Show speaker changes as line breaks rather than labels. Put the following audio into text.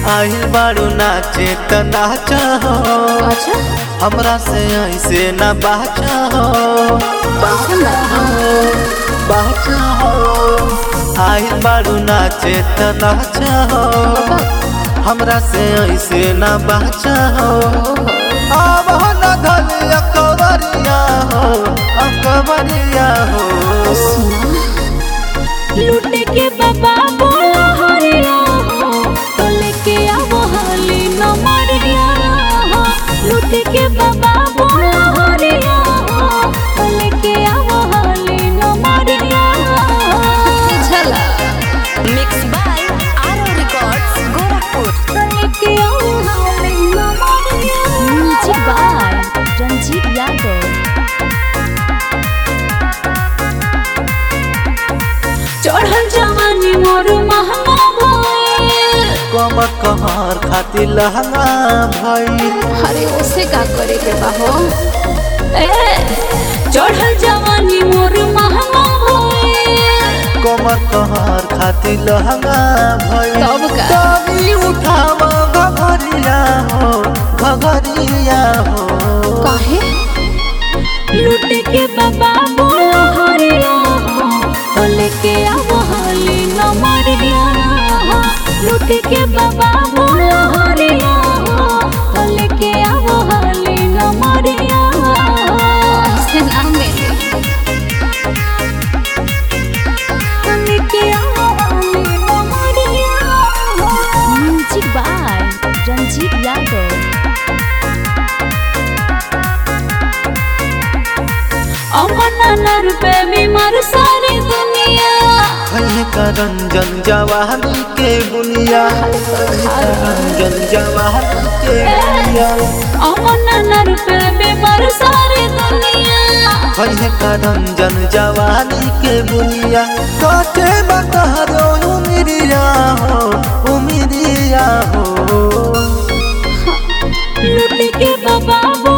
आहिल बारू नाचे त नाचा हो।
अच्छा
हमरा से ऐसे ना बाचा हो। बाचा हो आहिल बारू नाचे त नाचा हो। हमरा से ऐसे ना बाचा हो। अब न धल अकबरिया हो अकबरिया हो।
लूट के बाबा बोला हरिया हो तो लेके आवो हाली न मरिया हो। लूट के बाबा बोला हरिया हो तो लेके आवो हाली न मरिया हो।
झला मिक्स बाय आरो रिकॉर्ड्स गोरखपुर।
तो लेके आवो हाली न मरिया हो। Music by Ranjeet Yadav. चढ़ल जवानी मोर महंगा भइल।
कमर कहर खातिर लहंगा भइल।
अरे ओसे का करे के बा हो। चढ़ल जवानी मोर महंगा भइल।
कमर कहर खातिर लहंगा भइल।
तब का?
तभी उठावा घघरिया हो घघरिया हो।
काहे लूट के बाबा बोला हरिया हो तो लेके आवो हाली न मरिया हो। लूट के बाबा बोला हरिया हो तो लेके आवो हाली न मरिया हो। ऐसे ना मिले तो लेके आवो हाली न मरिया हो। Music by Ranjeet Yadav. अमन पे बीमार सारी दुनिया।
कहीं का रंजन जवानी के बुनिया। रंजन जवानी के बुनिया।
अमन पे बीमार सारी दुनिया।
कहीं का रंजन जवानी के बुनिया। सोचे बतहरो उमिरिया हो उमिरिया हो।
लूट के बाबा